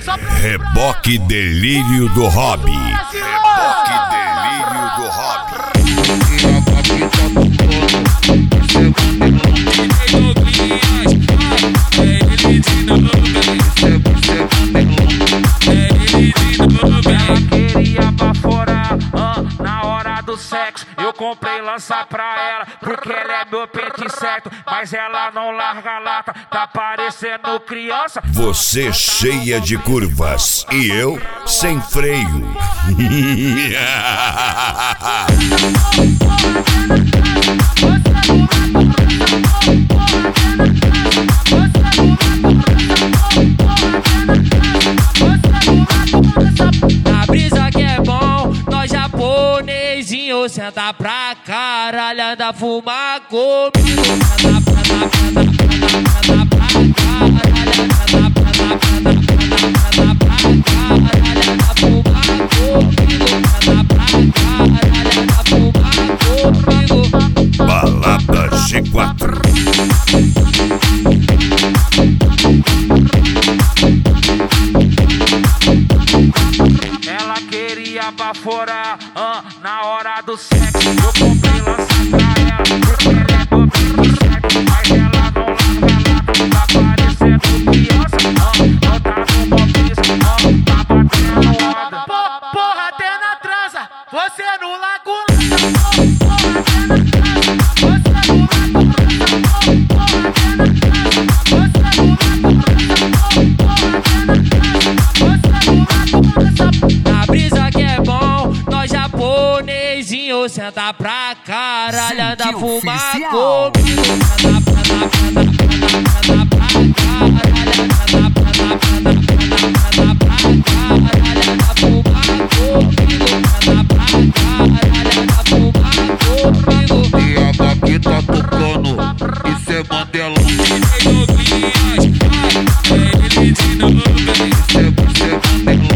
Reboque Delírio do Hobby. Reboque Delírio do Hobby. Ela queria baforar na hora do sexo. Eu comprei lança pra ela porque ela é meu pente certo. Mas ela não larga a lata, tá parecendo criança. Você cheia de curvas e eu sem freio. Na brisa que é bom, nós japonesinho senta pra caralho, anda fumar comigo. Senta pra caralho, anda pra caralho, anda fumar comigo. Senta pra caralho, anda fumar comigo. Balada G4. Ela queria baforar na hora do sexo. Eu comprei lança pra ela porque ela é meu pente certo. Mas ela não larga a lata, tá parecendo criança. Não tá no mobisco, tá batendo onda. Porra, até na transa, você no lago. Na brisa que é bom, nós japonesinho senta pra caralho, anda fumar comigo. Senta pra caralho, anda fumar comigo. Senta pra caralho, anda fumar comigo. E a Paquita tocando, isso é Mandela. Ei, novinhas, ai, ele de novo. Isso é Mandela.